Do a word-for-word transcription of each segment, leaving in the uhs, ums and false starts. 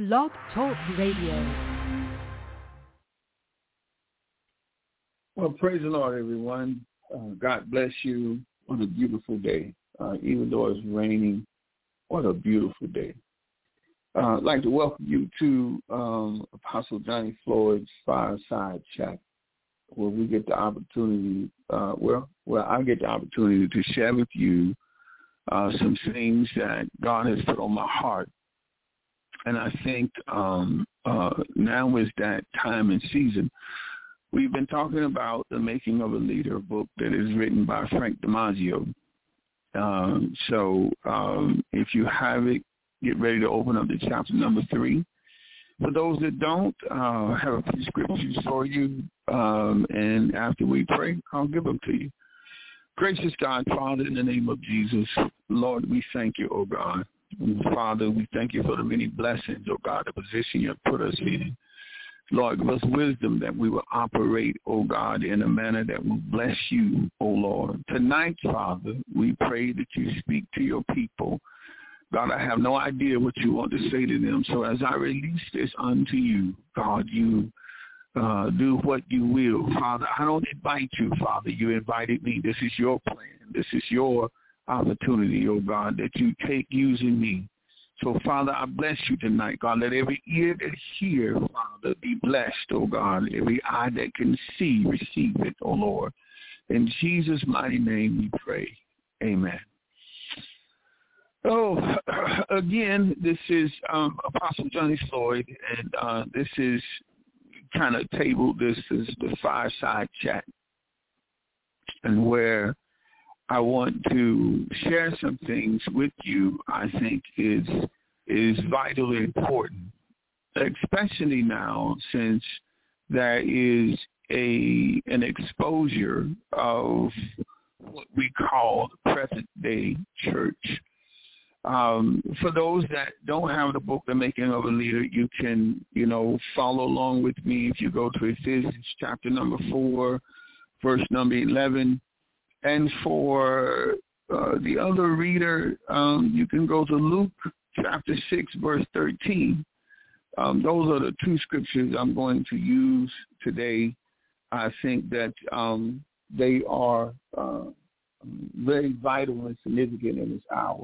Blog Talk Radio. Well, praise the Lord, everyone. Uh, God bless you on a beautiful day. Uh, even though it's raining, what a beautiful day. Uh, I'd like to welcome you to um, Apostle Johnny Floyd's Fireside Chat, where we get the opportunity, uh, well, where I get the opportunity to share with you uh, some things that God has put on my heart. And I think um, uh, now is that time and season. We've been talking about The Making of a Leader, book that is written by Frank DiMaggio. Um, so um, if you have it, get ready to open up to chapter number three. For those that don't, uh, have a few scriptures for you, um, and after we pray, I'll give them to you. Gracious God, Father, in the name of Jesus, Lord, we thank you, oh God. Father, we thank you for the many blessings, oh God, the position you have put us in. Lord, give us wisdom that we will operate, oh God, in a manner that will bless you, oh Lord. Tonight, Father, we pray that you speak to your people. God, I have no idea what you want to say to them. So as I release this unto you, God, you uh, do what you will. Father, I don't invite you, Father. You invited me. This is your plan. This is your opportunity, oh God, that you take using me. So, Father, I bless you tonight, God. Let every ear that hear, Father, be blessed, oh God. Every eye that can see, receive it, oh Lord. In Jesus' mighty name we pray. Amen. Oh, again, this is um, Apostle Johnny Floyd, and uh, this is kind of tabled, this is the Fireside Chat, and where I want to share some things with you I think is is vitally important, especially now since there is a an exposure of what we call the present day church. Um, for those that don't have the book, The Making of a Leader, you can, you know, follow along with me if you go to Ephesians chapter number four, verse number eleven. And for uh, the other reader, um, you can go to Luke chapter six, verse thirteen. Um, those are the two scriptures I'm going to use today. I think that um, they are uh, very vital and significant in this hour.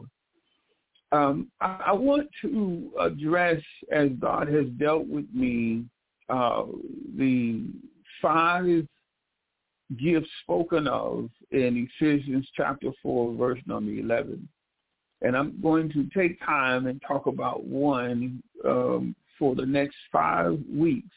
Um, I, I want to address, as God has dealt with me, uh, the five gifts spoken of in Ephesians chapter four, verse number eleven. And I'm going to take time and talk about one um, for the next five weeks.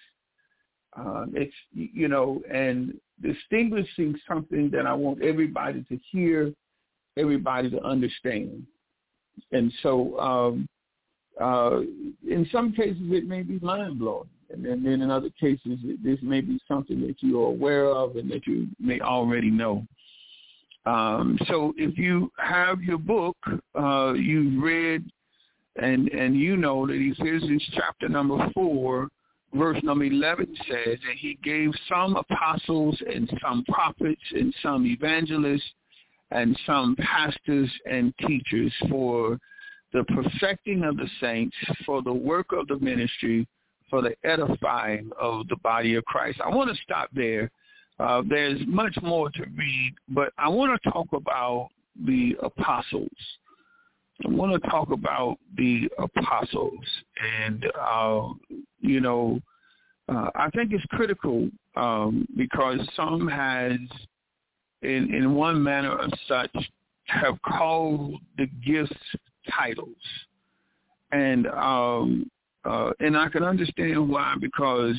Um, it's, you know, and distinguishing something that I want everybody to hear, everybody to understand. And so um, uh, in some cases it may be mind-blowing. And then, then in other cases, this may be something that you are aware of and that you may already know. Um, so if you have your book, uh, you've read, and, and you know that Ephesians chapter number four, verse number eleven says that he gave some apostles and some prophets and some evangelists and some pastors and teachers for the perfecting of the saints, for the work of the ministry, for the edifying of the body of Christ. I want to stop there. Uh, there's much more to read, but I want to talk about the apostles. I want to talk about the apostles. And, uh, you know, uh, I think it's critical um, because some has, in, in one manner of such, have called the gifts titles. And, um, Uh, and I can understand why, because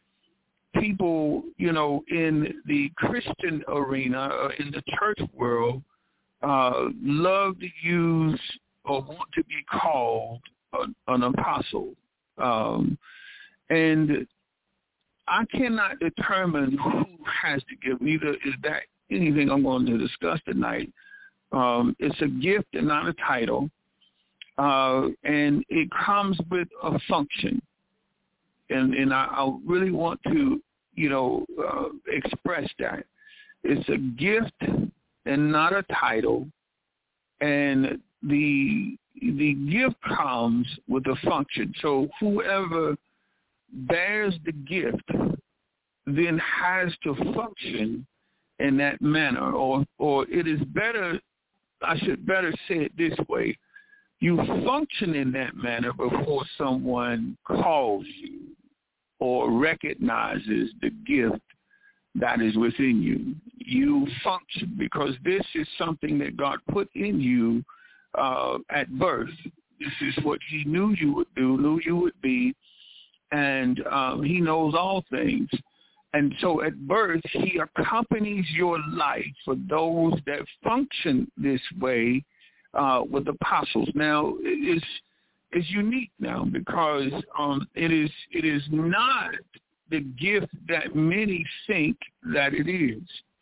people, you know, in the Christian arena, uh, in the church world, uh, love to use or want to be called a, an apostle. Um, and I cannot determine who has to give. Neither is that anything I'm going to discuss tonight. Um, it's a gift and not a title. Uh, and it comes with a function. And, and I, I really want to, you know, uh, express that. It's a gift and not a title. And the the gift comes with a function. So whoever bears the gift then has to function in that manner, or or it is better, I should better say it this way, you function in that manner before someone calls you or recognizes the gift that is within you. You function because this is something that God put in you uh, at birth. This is what he knew you would do, knew you would be, and um, he knows all things. And so at birth, he accompanies your life for those that function this way uh, with apostles. Now, it's, it's unique now because um, it is it is not the gift that many think that it is.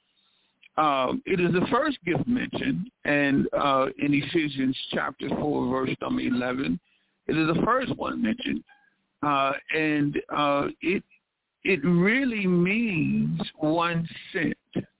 Um, it is the first gift mentioned, and uh, in Ephesians chapter four, verse number eleven, it is the first one mentioned, uh, and uh, it it really means one sent.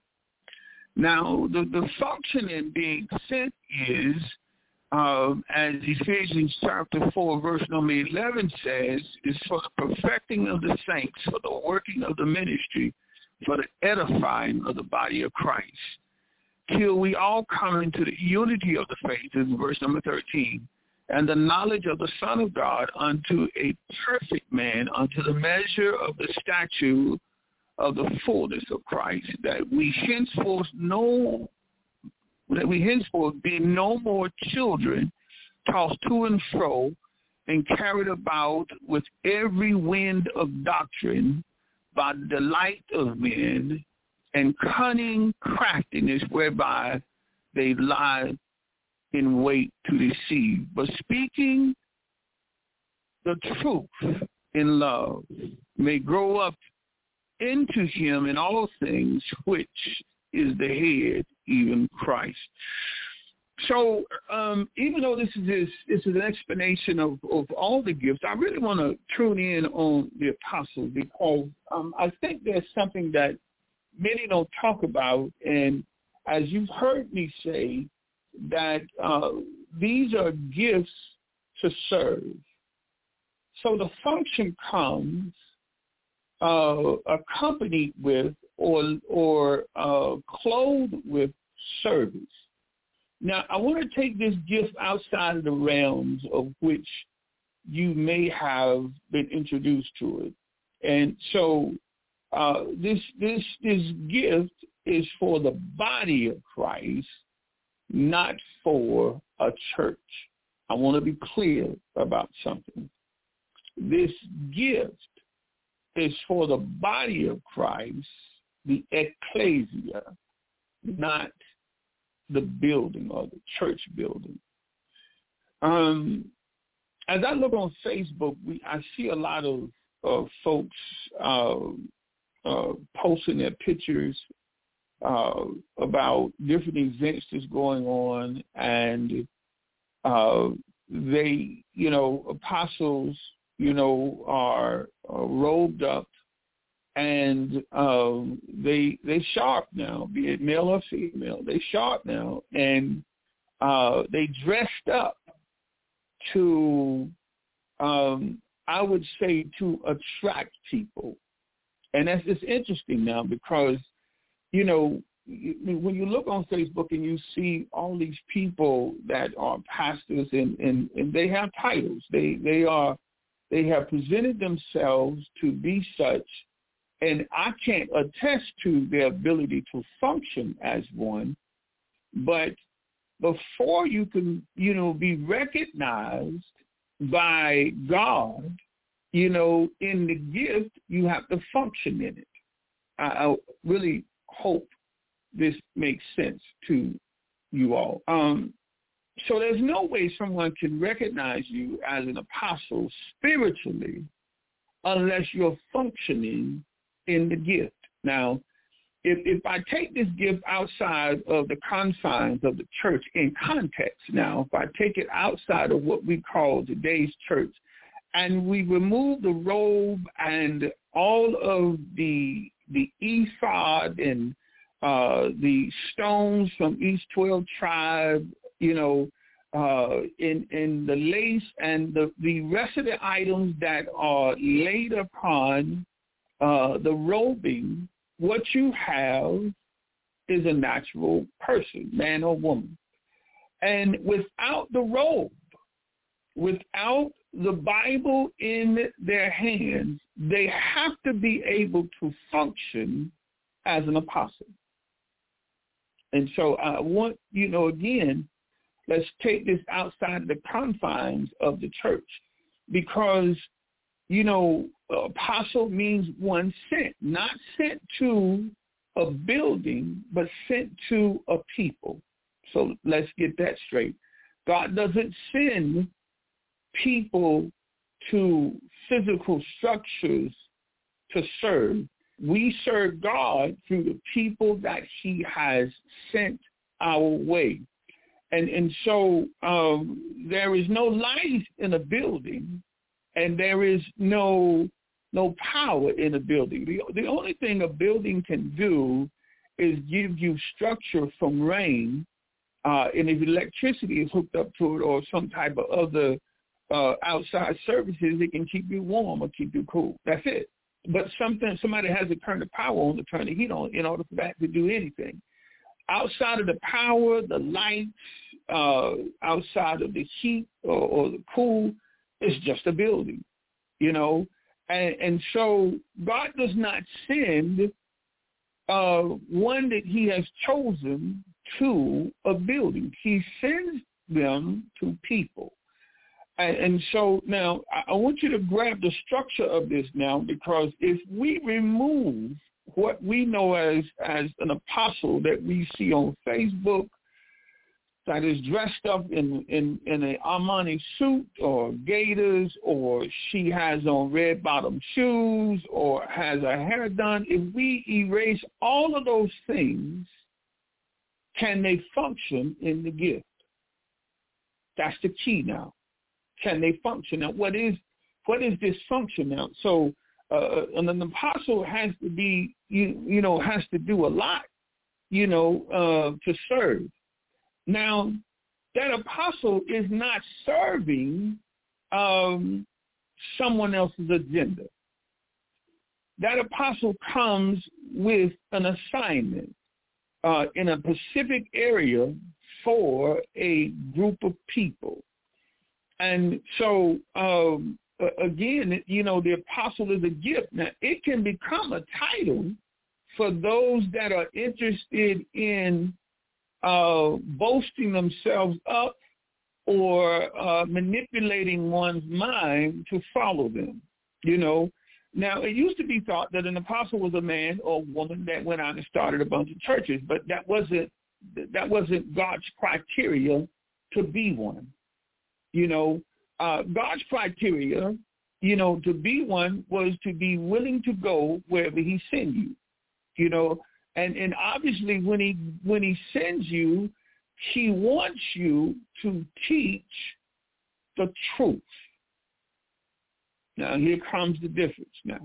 Now, the, the function in being sent is, uh, as Ephesians chapter four, verse number eleven says, is for the perfecting of the saints, for the working of the ministry, for the edifying of the body of Christ, till we all come into the unity of the faith, in verse number thirteen, and the knowledge of the Son of God unto a perfect man, unto the measure of the stature of the fullness of Christ, that we henceforth know, that we henceforth be no more children, tossed to and fro, and carried about with every wind of doctrine, by the delight of men, and cunning craftiness whereby they lie in wait to deceive, but speaking the truth in love, may grow up into him in all things, which is the head, even Christ. So um, even though this is this, this is an explanation of, of all the gifts, I really want to tune in on the apostles because um, I think there's something that many don't talk about, and as you've heard me say, that uh, these are gifts to serve. So the function comes uh, accompanied with or or uh, clothed with service. Now, I want to take this gift outside of the realms of which you may have been introduced to it. And so uh, this this this gift is for the body of Christ, not for a church. I want to be clear about something. This gift is for the body of Christ, the ecclesia, not the building or the church building. Um, as I look on Facebook, we, I see a lot of uh, folks uh, uh, posting their pictures uh, about different events that's going on, and uh, they, you know, apostles, you know, are, are robed up, and um, they they sharp now, be it male or female. They sharp now, and uh, they dressed up to, um, I would say, to attract people, and that's just interesting now because, you know, when you look on Facebook and you see all these people that are pastors and, and, and they have titles, they they are they have presented themselves to be such. And I can't attest to their ability to function as one, but before you can, you know, be recognized by God, you know, in the gift, you have to function in it. I, I really hope this makes sense to you all. Um, so there's no way someone can recognize you as an apostle spiritually unless you're functioning in the gift. Now, if if I take this gift outside of the confines of the church in context now, if I take it outside of what we call today's church, and we remove the robe and all of the the ephod and uh, the stones from each twelve tribe, you know, uh, in in the lace and the, the rest of the items that are laid upon uh, the robing, what you have is a natural person, man or woman. And without the robe, without the Bible in their hands, they have to be able to function as an apostle. And so I want, you know, again, let's take this outside the confines of the church, because, you know, apostle means one sent, not sent to a building, but sent to a people. So let's get that straight. God doesn't send people to physical structures to serve. We serve God through the people that he has sent our way. And and so um, there is no life in a building, and there is no no power in a building. The, the only thing a building can do is give you structure from rain, uh, and if electricity is hooked up to it or some type of other uh, outside services, it can keep you warm or keep you cool. That's it. But something somebody has to turn the power on to turn the heat on in order for that to do anything. Outside of the power, the lights, uh, outside of the heat or, or the cool, it's just a building, you know. And, and so God does not send uh, one that he has chosen to a building. He sends them to people. And, and so now I, I want you to grab the structure of this now, because if we remove what we know as, as an apostle that we see on Facebook, that is dressed up in, in, in a Armani suit or gaiters, or she has on red bottom shoes or has her hair done, if we erase all of those things, can they function in the gift? That's the key now. Can they function? Now, what is what is this function now? So uh, an, an apostle has to be, you, you know, has to do a lot, you know, uh, to serve. Now, that apostle is not serving um, someone else's agenda. That apostle comes with an assignment uh, in a specific area for a group of people. And so, um, again, you know, the apostle is a gift. Now, it can become a title for those that are interested in Uh, boasting themselves up or uh, manipulating one's mind to follow them, you know. Now, it used to be thought that an apostle was a man or woman that went out and started a bunch of churches, but that wasn't that wasn't God's criteria to be one. You know, uh, God's criteria, you know, to be one was to be willing to go wherever he sends you, you know. And and obviously when he when he sends you, he wants you to teach the truth. Now here comes the difference now.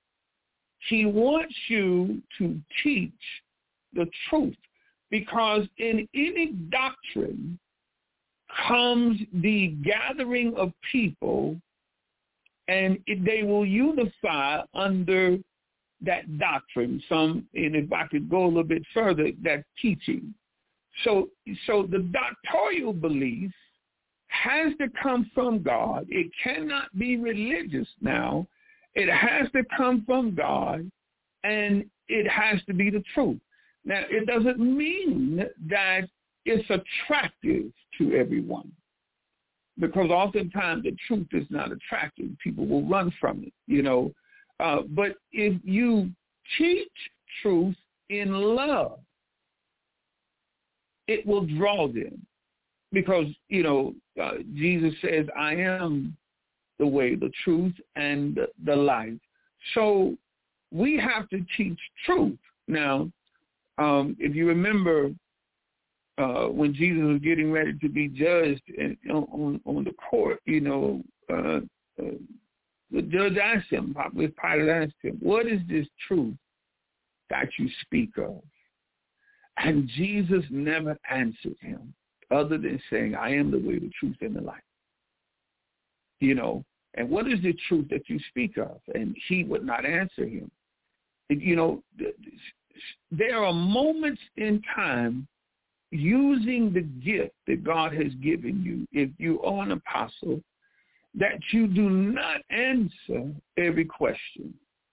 He wants you to teach the truth, because in any doctrine comes the gathering of people, and it, they will unify under that doctrine. Some, and if I could go a little bit further, that teaching. So, so the doctrinal belief has to come from God. It cannot be religious now. It has to come from God, and it has to be the truth. Now, it doesn't mean that it's attractive to everyone, because oftentimes the truth is not attractive. People will run from it, you know. Uh, but if you teach truth in love, it will draw them, because, you know, uh, Jesus says, I am the way, the truth, and the, the life. So we have to teach truth. Now, um, if you remember uh, when Jesus was getting ready to be judged in, on, on the court, you know, uh, uh, the judge asked him, Pilate asked him, what is this truth that you speak of? And Jesus never answered him. other than saying, I am the way, the truth, and the life. You know, and what is the truth that you speak of? And he would not answer him. You know, there are moments in time using the gift that God has given you, if you are an apostle, that you do not answer every question.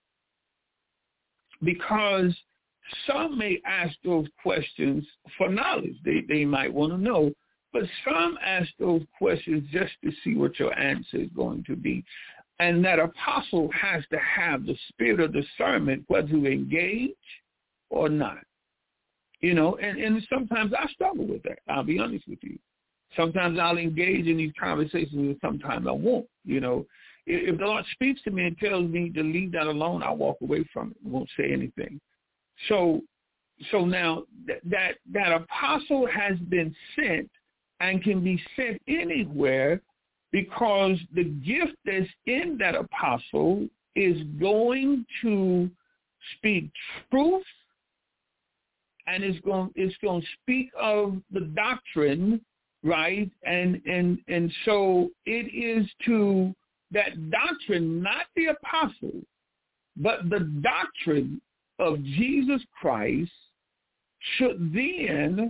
Because some may ask those questions for knowledge. They, they might want to know. But some ask those questions just to see what your answer is going to be. And that apostle has to have the spirit of discernment whether to engage or not. You know, and, and sometimes I struggle with that. I'll be honest with you. Sometimes I'll engage in these conversations and sometimes I won't. You know, if, if the Lord speaks to me and tells me to leave that alone, I'll walk away from it and won't say anything. So so now that, that that apostle has been sent and can be sent anywhere because the gift that's in that apostle is going to speak truth, and it's going it's going to speak of the doctrine, right? And and and so it is to that doctrine, not the apostle, but the doctrine of Jesus Christ should then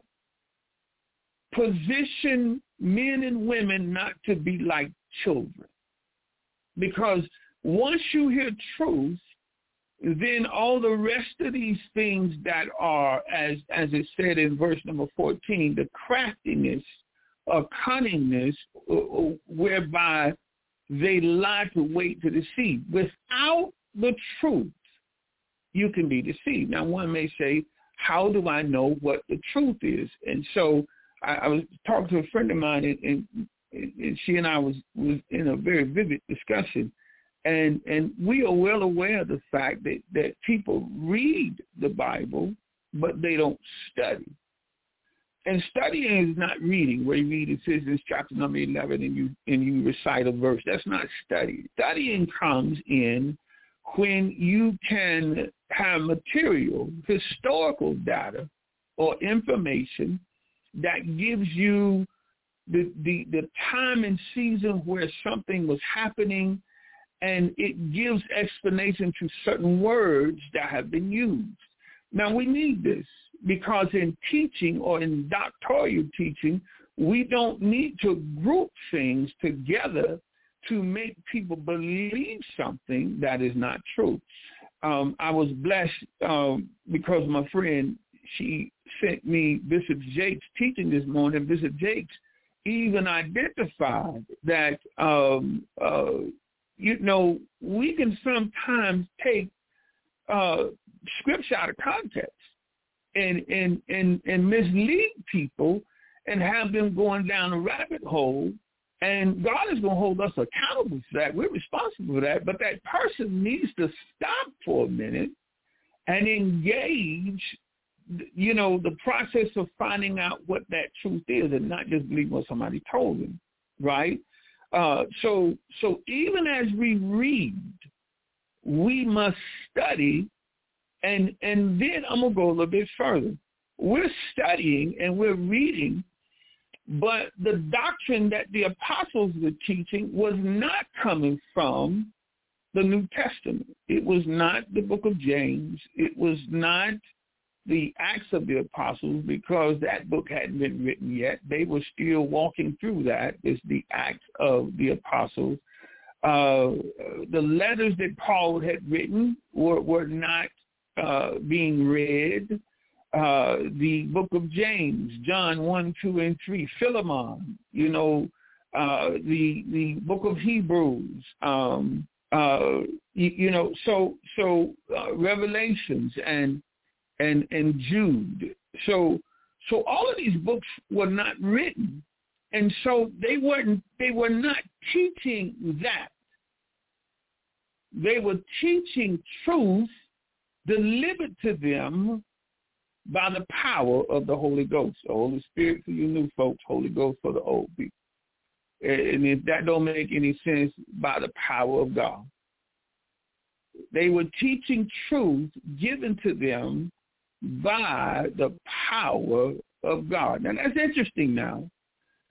position men and women not to be like children. Because once you hear truth, then all the rest of these things that are, as as it said in verse number fourteen, the craftiness or cunningness uh, whereby they lie to wait to deceive. Without the truth, you can be deceived. Now, one may say, how do I know what the truth is? And so I, I was talking to a friend of mine, and, and, and she and I was, was in a very vivid discussion. And and we are well aware of the fact that, that people read the Bible, but they don't study. And studying is not reading, where you read it says in chapter number eleven and you and you recite a verse. That's not study. Studying comes in when you can have material, historical data or information that gives you the, the, the time and season where something was happening, and it gives explanation to certain words that have been used. Now, we need this because in teaching or in doctoral teaching, we don't need to group things together to make people believe something that is not true. Um, I was blessed um, because my friend, she sent me Bishop Jakes' teaching this morning. Bishop Jakes even identified that, um, uh, you know, we can sometimes take uh, scripture out of context and, and, and, and mislead people and have them going down a rabbit hole. And God is going to hold us accountable for that. We're responsible for that. But that person needs to stop for a minute and engage, you know, the process of finding out what that truth is and not just believe what somebody told them, right? Uh, so, so even as we read, we must study. And, and then I'm going to go a little bit further. We're studying and we're reading, but the doctrine that the apostles were teaching was not coming from the New Testament. It was not the book of James. It was not the Acts of the Apostles, because that book hadn't been written yet. They were still walking through that. It's the Acts of the Apostles. Uh, the letters that Paul had written were, were not uh, being read. Uh, the book of James, John one, two, and three, Philemon, you know, uh, the the book of Hebrews, um, uh, you, you know, so so uh, Revelations and and and Jude. So so all of these books were not written, and so they weren't they were not teaching that. They were teaching truth delivered to them by the power of the Holy Ghost. The Holy Spirit for you new folks, Holy Ghost for the old people. And if that don't make any sense, by the power of God. They were teaching truth given to them by the power of God. Now, that's interesting now,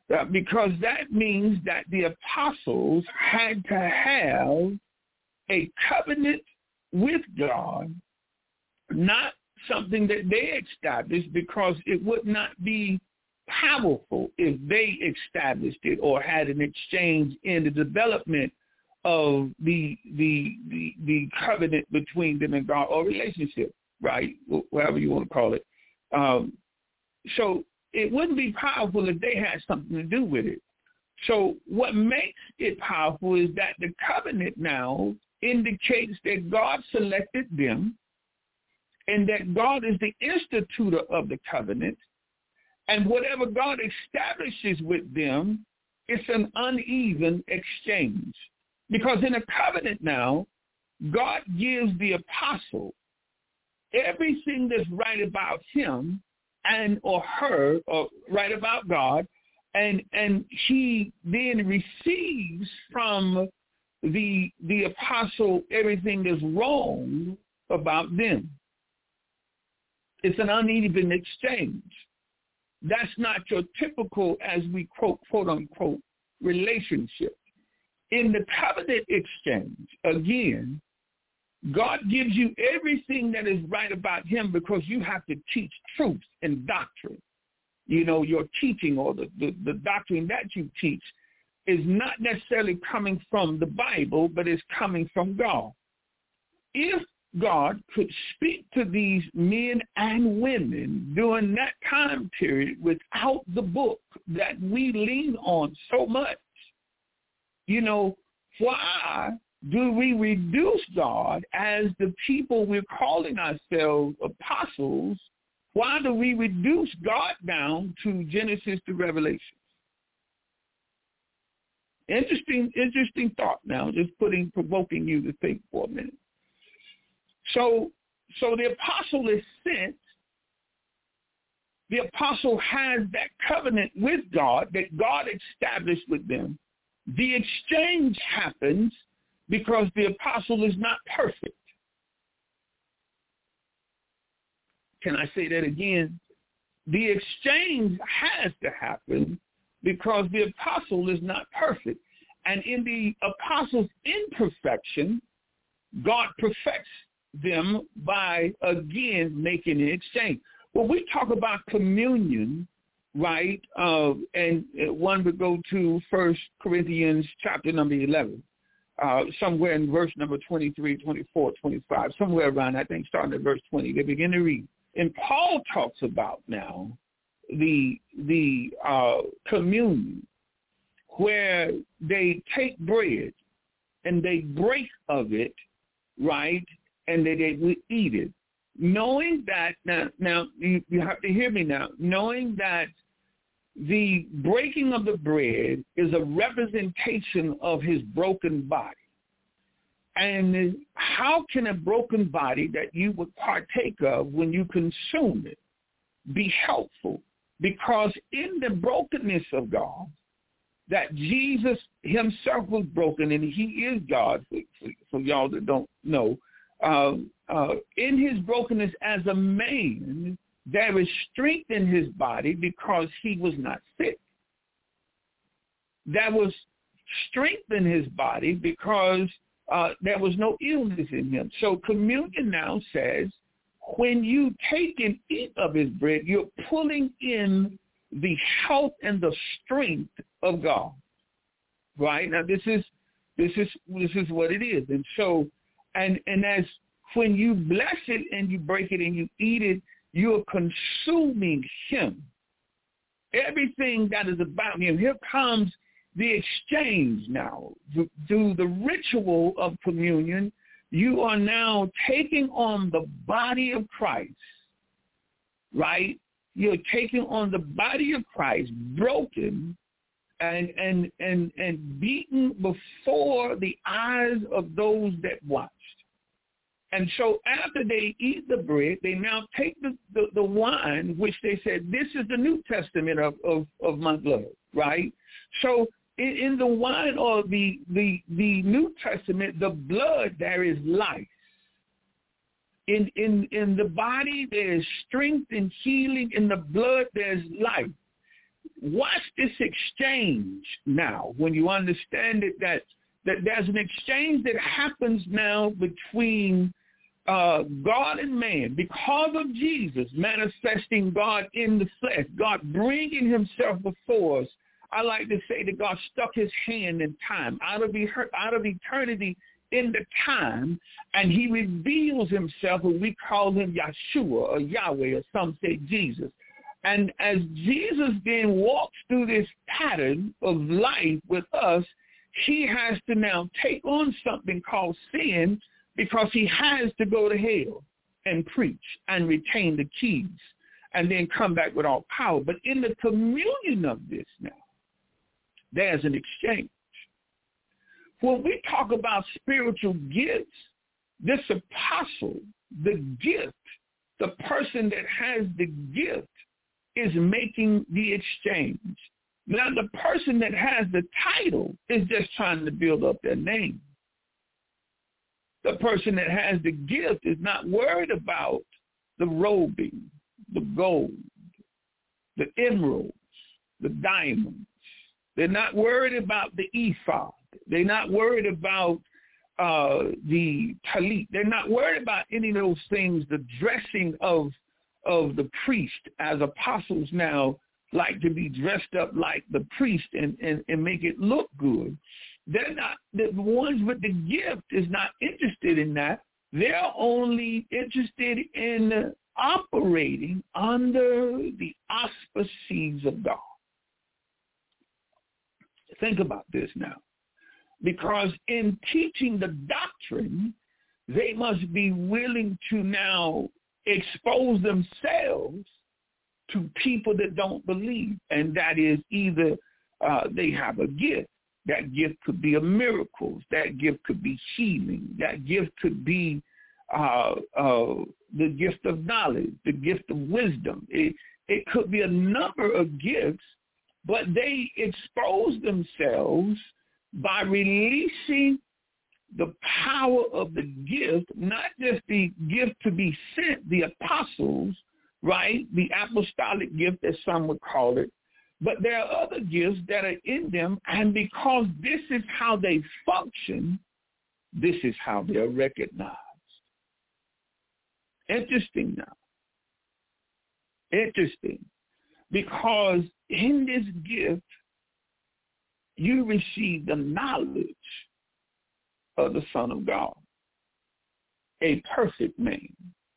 Uh, because that means that the apostles had to have a covenant with God, not something that they established, because it would not be powerful if they established it or had an exchange in the development of the the the, the covenant between them and God, or relationship, right? Whatever you want to call it. Um, so it wouldn't be powerful if they had something to do with it. So what makes it powerful is that the covenant now indicates that God selected them and that God is the institutor of the covenant. And whatever God establishes with them, it's an uneven exchange. Because in a covenant now, God gives the apostle everything that's right about him and or her, or right about God, and and he then receives from the the apostle everything that's wrong about them. It's an uneven exchange. That's not your typical, as we quote, quote unquote, relationship. In the covenant exchange, again, God gives you everything that is right about him, because you have to teach truth and doctrine. You know, your teaching or the, the, the doctrine that you teach is not necessarily coming from the Bible, but it's coming from God. If God could speak to these men and women during that time period without the book that we lean on so much, you know, why do we reduce God as the people we're calling ourselves apostles? Why do we reduce God down to Genesis to Revelation? Interesting, interesting thought now, just putting, provoking you to think for a minute. So, so the apostle is sent. The apostle has that covenant with God that God established with them. The exchange happens because the apostle is not perfect. Can I say that again? The exchange has to happen because the apostle is not perfect. And in the apostle's imperfection, God perfects them by, again, making an exchange. When we talk about communion, right, uh, and one would go to First Corinthians chapter number eleven, uh, somewhere in verse number twenty-three, twenty-four, twenty-five, somewhere around, I think, starting at verse twenty, they begin to read. And Paul talks about now the the uh, communion, where they take bread and they break of it, right, and they, they will eat it, knowing that, now, now you, you have to hear me now, knowing that the breaking of the bread is a representation of his broken body. And how can a broken body that you would partake of when you consume it be helpful? Because in the brokenness of God, that Jesus himself was broken, and he is God, for, for, for y'all that don't know, uh, uh, in his brokenness as a man, there is strength in his body because he was not sick. There was strength in his body because uh, there was no illness in him. So communion now says, when you take and eat of his bread, you're pulling in the health and the strength of God. Right? Now this is this is this is what it is. And so and and as when you bless it and you break it and you eat it, you're consuming him. Everything that is about him. Here comes the exchange now. Through the ritual of communion, you are now taking on the body of Christ, right? You're taking on the body of Christ, broken and and and and beaten before the eyes of those that watched. And so after they eat the bread, they now take the, the, the wine, which they said, this is the New Testament of, of, of my blood, right? So in, in the wine or the, the, the New Testament, the blood, there is life. In, in, in the body, there is strength and healing. In the blood, there's life. watch this exchange now. When you understand it, that that there's an exchange that happens now between uh, God and man because of Jesus manifesting God in the flesh, God bringing himself before us. I like to say that God stuck his hand in time out of, out of eternity into time, and he reveals himself, and we call him Yeshua or Yahweh, or some say Jesus. And as Jesus then walks through this pattern of life with us, he has to now take on something called sin, because he has to go to hell and preach and retain the keys and then come back with all power. But in the communion of this now, there's an exchange. When we talk about spiritual gifts, this apostle, the gift, the person that has the gift is making the exchange. Now, the person that has the title is just trying to build up their name. The person that has the gift is not worried about the robing, the gold, the emeralds, the diamonds. They're not worried about the ephod. They're not worried about uh, the talit. They're not worried about any of those things, the dressing of, of the priest, as apostles now like to be dressed up like the priest and, and, and make it look good. They're not, the ones with the gift is not interested in that. They're only interested in operating under the auspices of God. Think about this now. Because in teaching the doctrine, they must be willing to now expose themselves to people that don't believe. And that is either uh, they have a gift. That gift could be a miracles. That gift could be healing. That gift could be uh, uh, the gift of knowledge, the gift of wisdom. It, it could be a number of gifts, but they expose themselves by releasing the power of the gift, not just the gift to be sent, the apostles, right, the apostolic gift, as some would call it, but there are other gifts that are in them, and because this is how they function, this is how they're recognized. Interesting now. Interesting. Because in this gift, you receive the knowledge of the Son of God, a perfect man.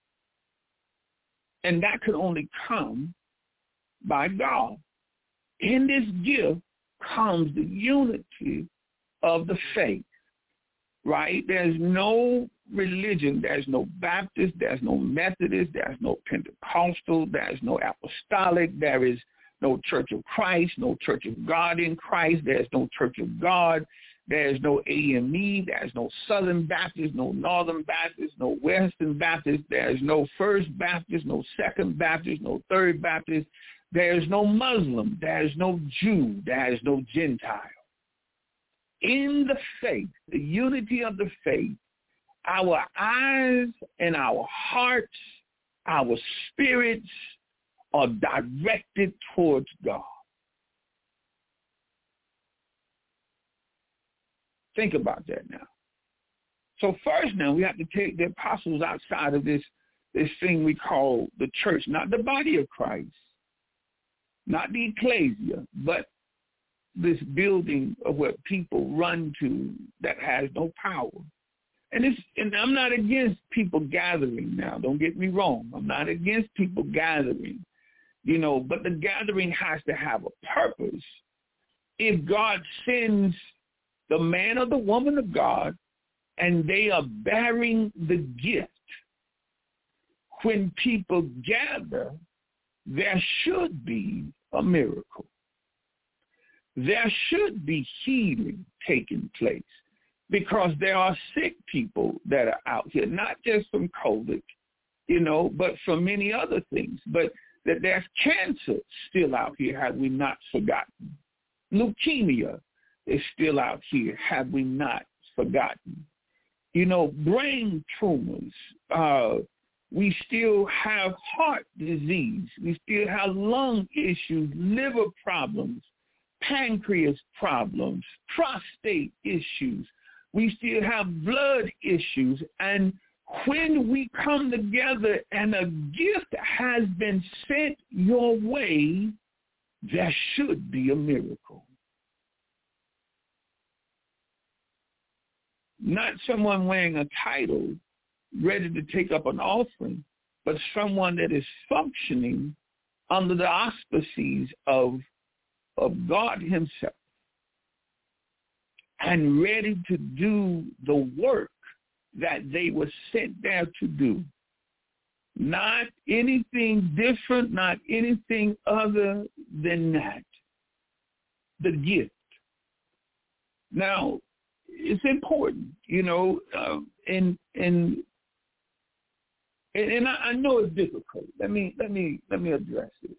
And that could only come by God. In this gift comes the unity of the faith, right? There's no religion. There's no Baptist. There's no Methodist. There's no Pentecostal. There's no apostolic. There is no Church of Christ, no Church of God in Christ. There's no Church of God. There's no A M E. There's no Southern Baptist, no Northern Baptist, no Western Baptist. There's no First Baptist, no Second Baptist, no Third Baptist. There's no Muslim. There's no Jew. There's no Gentile. In the faith, the unity of the faith, our eyes and our hearts, our spirits are directed towards God. Think about that now. So first now we have to take the apostles outside of this, this thing we call the church, not the body of Christ, not the ecclesia, but this building of what people run to that has no power. And it's, and I'm not against people gathering now. Don't get me wrong. I'm not against people gathering, you know, but the gathering has to have a purpose. If God sends the man or the woman of God and they are bearing the gift, when people gather, there should be a miracle. There should be healing taking place because there are sick people that are out here, not just from COVID, you know, but from many other things. But that there's cancer still out here, have we not forgotten? Leukemia is still out here, have we not forgotten? You know, brain tumors, uh, We still have heart disease. We still have lung issues, liver problems, pancreas problems, prostate issues. We still have blood issues. And when we come together and a gift has been sent your way, there should be a miracle. Not someone wearing a title ready to take up an offering, but someone that is functioning under the auspices of, of God himself and ready to do the work that they were sent there to do. Not anything different, not anything other than that. The gift. Now, it's important, you know, uh, and and and, and I, I know it's difficult. Let me let me let me address this.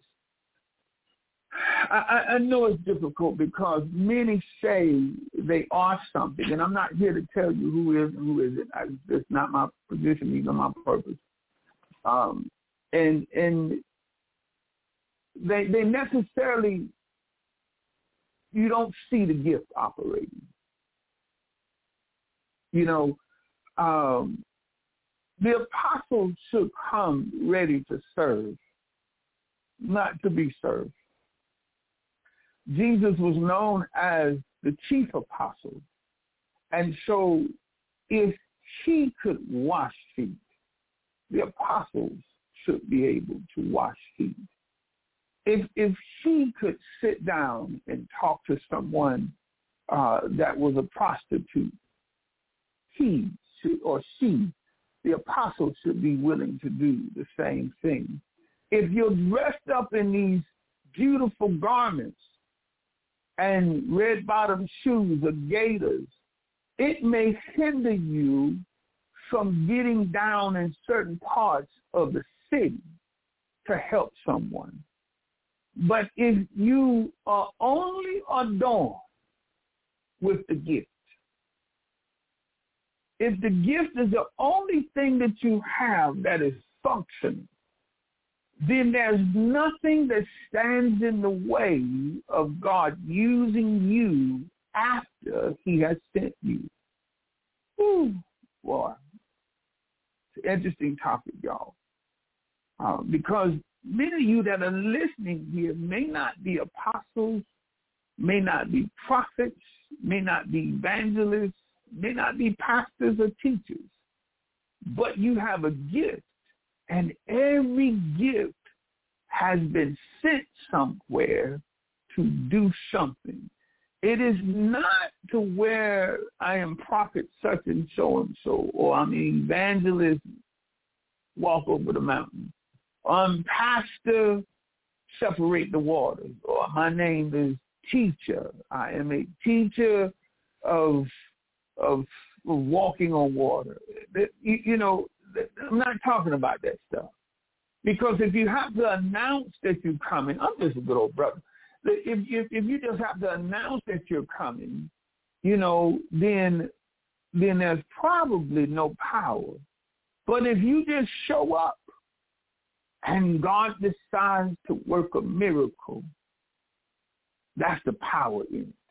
I, I know it's difficult because many say they are something, and I'm not here to tell you who is and who isn't. I, that's not my position, even my purpose. Um, and and they they necessarily, you don't see the gift operating. You know, um, the apostles should come ready to serve, not to be served. Jesus was known as the chief apostle. And so if he could wash feet, the apostles should be able to wash feet. If if he could sit down and talk to someone uh, that was a prostitute, he should, or she, the apostle, should be willing to do the same thing. If you're dressed up in these beautiful garments and red-bottom shoes or gaiters, it may hinder you from getting down in certain parts of the city to help someone. But if you are only adorned with the gift, if the gift is the only thing that you have that is functioning, then there's nothing that stands in the way of God using you after he has sent you. Ooh, boy. It's an interesting topic, y'all. Uh, because many of you that are listening here may not be apostles, may not be prophets, may not be evangelists, may not be pastors or teachers, but you have a gift, and every gift has been sent somewhere to do something. It is not to where I am prophet such and so and so, or I'm an evangelist, walk over the mountain, or I'm pastor, separate the waters, or my name is teacher. I am a teacher of of, of walking on water. You, you know, I'm not talking about that stuff. Because if you have to announce that you're coming, I'm just a good old brother. If, if, if you just have to announce that you're coming, you know, then then there's probably no power. But if you just show up and God decides to work a miracle, that's the power in it.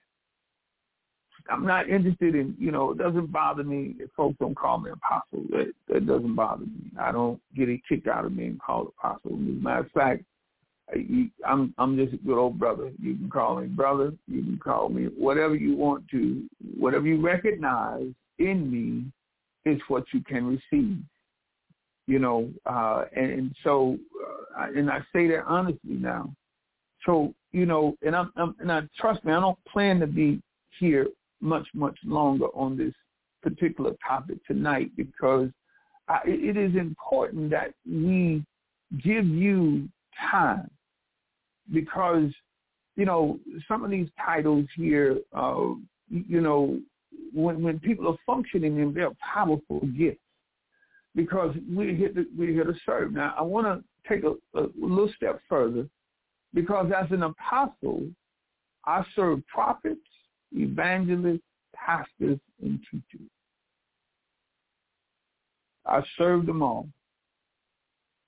I'm not interested in, you know, it doesn't bother me if folks don't call me apostle. That, that doesn't bother me. I don't get it kicked out of me and called apostle. As a matter of fact, I, I'm I'm just a good old brother. You can call me brother. You can call me whatever you want to. Whatever you recognize in me is what you can receive. You know, uh, and, and so, uh, and I say that honestly now. So, you know, and I'm, I'm and I trust me, I don't plan to be here much, much longer on this particular topic tonight, because I, it is important that we give you time, because, you know, some of these titles here, uh, you know, when, when people are functioning in their powerful gifts, because we're here to, we're here to serve. Now, I want to take a, a little step further, because as an apostle, I serve prophets, evangelists, pastors, and teachers. I serve them all.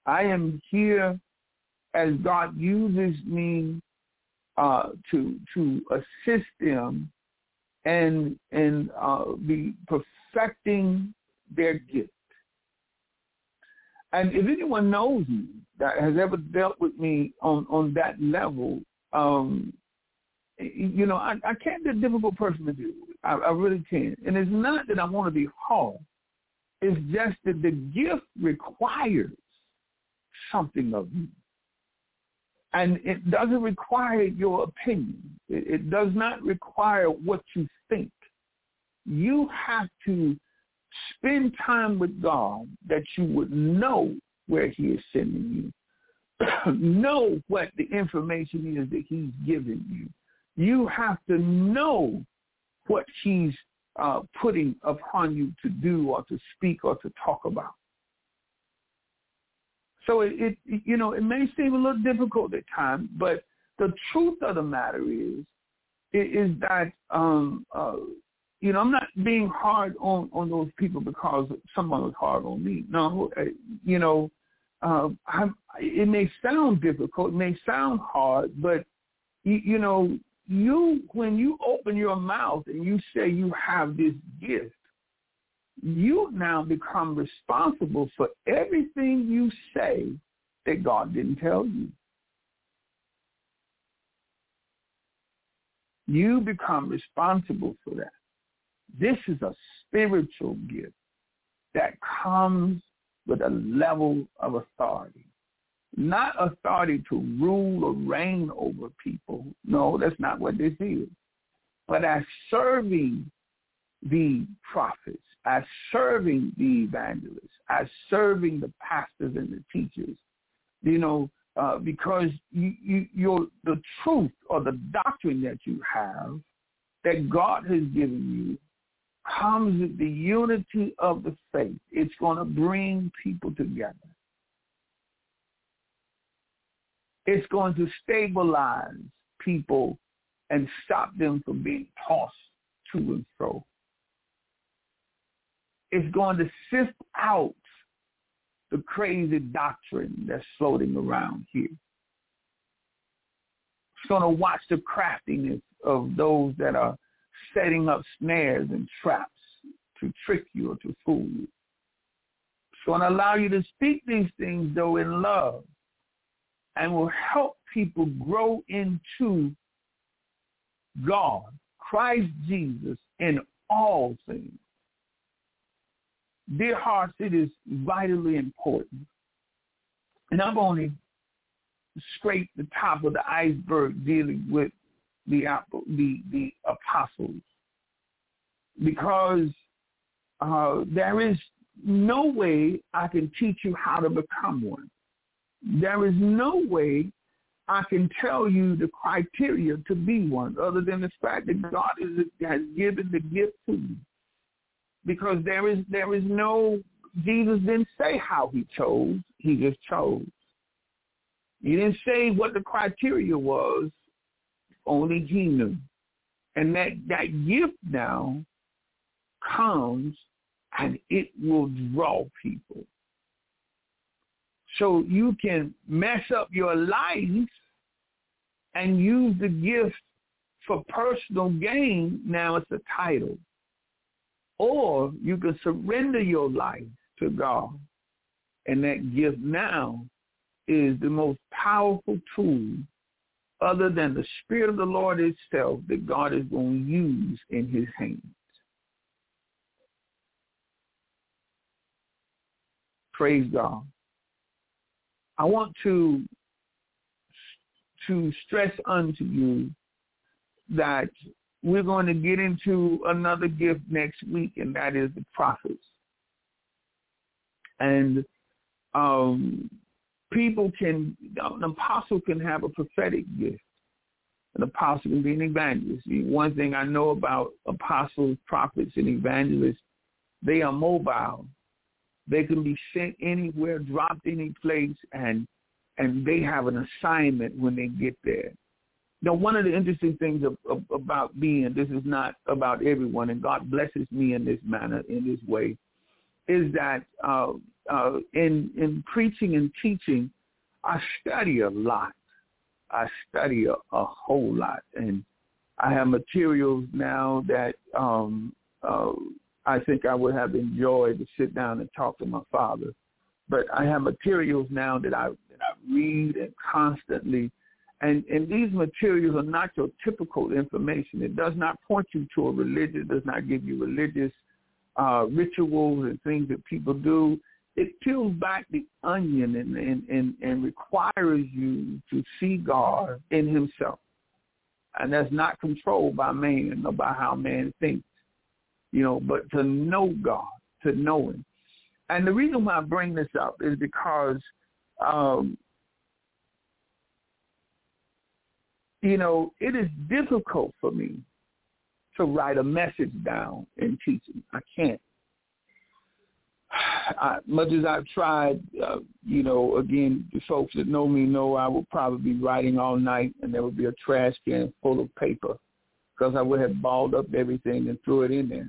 I am here as God uses me uh, to to assist them and and uh, be perfecting their gift. And if anyone knows me that has ever dealt with me on, on that level, um, you know, I, I can't be a difficult person to deal with. I, I really can't. And it's not that I want to be hard. It's just that the gift requires something of you. And it doesn't require your opinion. It, it does not require what you think. You have to spend time with God that you would know where he is sending you. Know what the information is that he's giving you. You have to know what he's uh, putting upon you to do or to speak or to talk about. So it, it, you know, it may seem a little difficult at times, but the truth of the matter is, is that, um, uh, you know, I'm not being hard on, on those people because someone was hard on me. No, you know, uh, I, it may sound difficult, it may sound hard, but, you, you know, you, when you open your mouth and you say you have this gift, you now become responsible for everything you say that God didn't tell you. You become responsible for that. This is a spiritual gift that comes with a level of authority. Not authority to rule or reign over people. No, that's not what this is. But as serving the prophets, as serving the evangelists, as serving the pastors and the teachers, you know, uh, because you, you, you're, the truth or the doctrine that you have that God has given you comes with the unity of the faith. It's going to bring people together. It's going to stabilize people and stop them from being tossed to and fro. It's going to sift out the crazy doctrine that's floating around here. It's going to watch the craftiness of those that are setting up snares and traps to trick you or to fool you. It's going to allow you to speak these things, though, in love, and will help people grow into God, Christ Jesus, in all things. Dear hearts, it is vitally important. And I've only scraped the top of the iceberg dealing with the the, the apostles, because uh, there is no way I can teach you how to become one. There is no way I can tell you the criteria to be one, other than the fact that God is, has given the gift to you. Because there is there is no, Jesus didn't say how he chose, he just chose. He didn't say what the criteria was, only he knew. And that, that gift now comes and it will draw people. So you can mess up your life and use the gift for personal gain. Now it's a title. Or you can surrender your life to God, and that gift now is the most powerful tool other than the Spirit of the Lord itself that God is going to use in his hands. Praise God. I want to, to stress unto you that we're going to get into another gift next week, and that is the prophets. And um, people can, an apostle can have a prophetic gift. An apostle can be an evangelist. One thing I know about apostles, prophets, and evangelists, they are mobile. They can be sent anywhere, dropped any place, and and they have an assignment when they get there. Now, one of the interesting things of, of, about me, and this is not about everyone, and God blesses me in this manner, in this way, is that uh, uh, in in preaching and teaching, I study a lot. I study a, a whole lot, and I have materials now that um, uh, I think I would have enjoyed to sit down and talk to my father. But I have materials now that I that I read and constantly, and, and these materials are not your typical information. It does not point you to a religion. It does not give you religious uh, rituals and things that people do. It peels back the onion and, and, and, and requires you to see God in himself. And that's not controlled by man or by how man thinks, you know, but to know God, to know him. And the reason why I bring this up is because, um, you know, it is difficult for me to write a message down in teaching. I can't. I, much as I've tried, uh, you know, again, the folks that know me know I would probably be writing all night, and there would be a trash can full of paper because I would have balled up everything and threw it in there.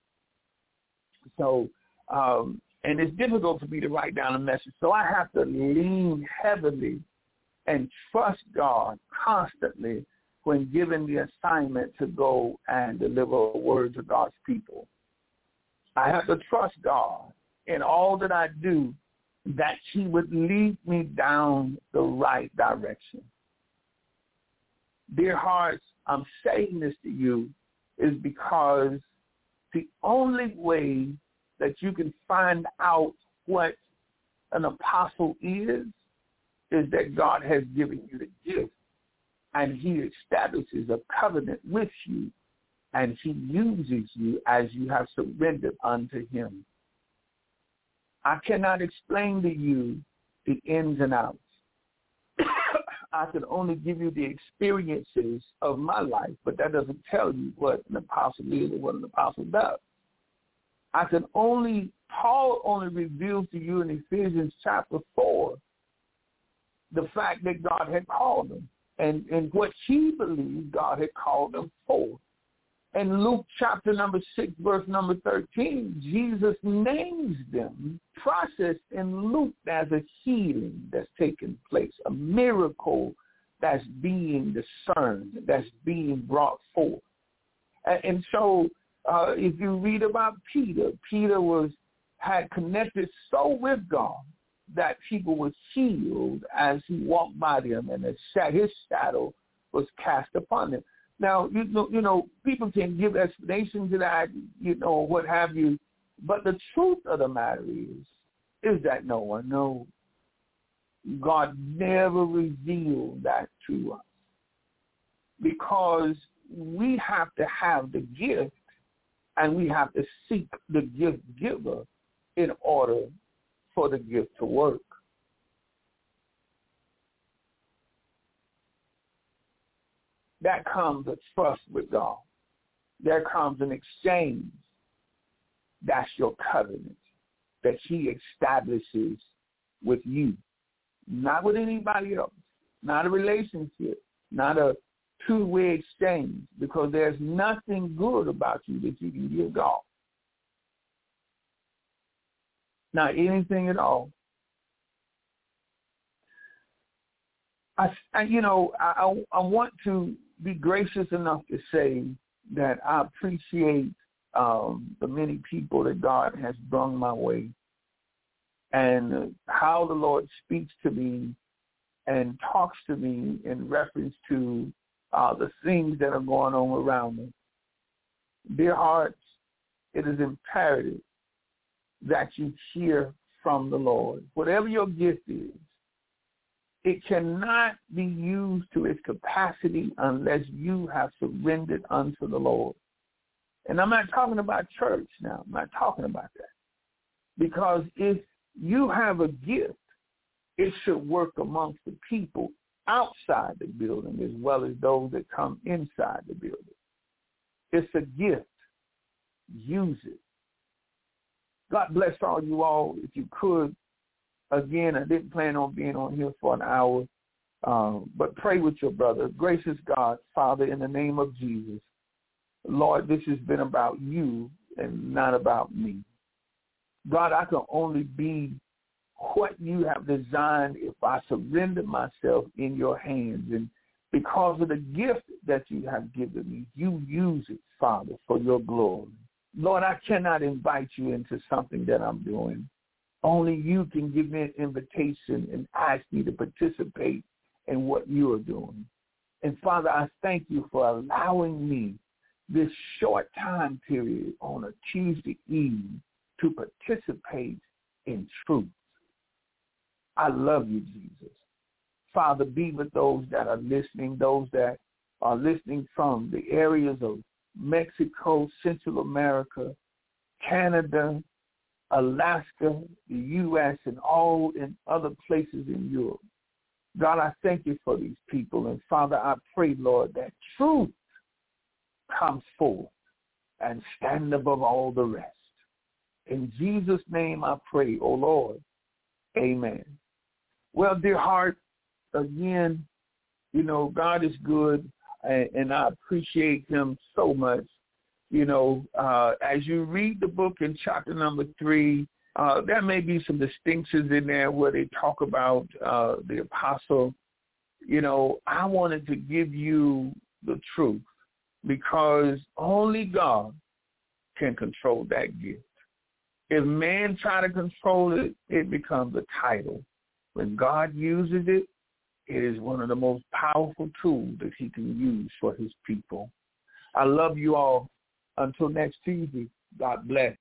So, um, and it's difficult for me to write down a message. So I have to lean heavily and trust God constantly when given the assignment to go and deliver a word to God's people. I have to trust God in all that I do, that he would lead me down the right direction. Dear hearts, I'm saying this to you is because the only way that you can find out what an apostle is, is that God has given you the gift, and he establishes a covenant with you, and he uses you as you have surrendered unto him. I cannot explain to you the ins and outs. I can only give you the experiences of my life, but that doesn't tell you what an apostle is or what an apostle does. I can only, Paul only reveals to you in Ephesians chapter four the fact that God had called him and, and what he believed God had called him for. In Luke chapter number six, verse number thirteen, Jesus names them, processed in Luke as a healing that's taking place, a miracle that's being discerned, that's being brought forth. And, and so uh, if you read about Peter, Peter was had connected so with God that people were healed as he walked by them, and his shadow was cast upon them. Now, you know, you know, people can give explanations to that, you know, what have you, but the truth of the matter is, is that no one knows. God never revealed that to us because we have to have the gift and we have to seek the gift giver in order for the gift to work. That comes a trust with God. There comes an exchange. That's your covenant that he establishes with you, not with anybody else, not a relationship, not a two-way exchange, because there's nothing good about you that you can give God. Not anything at all. I, I you know, I, I want to be gracious enough to say that I appreciate um, the many people that God has brought my way and how the Lord speaks to me and talks to me in reference to uh, the things that are going on around me. Dear hearts, it is imperative that you hear from the Lord. Whatever your gift is, it cannot be used to its capacity unless you have surrendered unto the Lord. And I'm not talking about church now. I'm not talking about that. Because if you have a gift, it should work amongst the people outside the building as well as those that come inside the building. It's a gift. Use it. God bless all you all. If you could, again, I didn't plan on being on here for an hour, um, but pray with your brother. Gracious God, Father, in the name of Jesus, Lord, this has been about you and not about me. God, I can only be what you have designed if I surrender myself in your hands. And because of the gift that you have given me, you use it, Father, for your glory. Lord, I cannot invite you into something that I'm doing. Only you can give me an invitation and ask me to participate in what you are doing. And Father, I thank you for allowing me this short time period on a Tuesday evening to participate in truth. I love you, Jesus. Father, be with those that are listening, those that are listening from the areas of Mexico, Central America, Canada, Alaska, the U S, and all in other places in Europe. God, I thank you for these people. And Father, I pray, Lord, that truth comes forth and stand above all the rest. In Jesus' name I pray, oh Lord. Amen. Well, dear heart, again, you know, God is good, and, and I appreciate him so much. You know, uh, as you read the book in chapter number three, uh, there may be some distinctions in there where they talk about uh, the apostle. You know, I wanted to give you the truth because only God can control that gift. If man try to control it, it becomes a title. When God uses it, it is one of the most powerful tools that he can use for his people. I love you all. Until next Tuesday, God bless.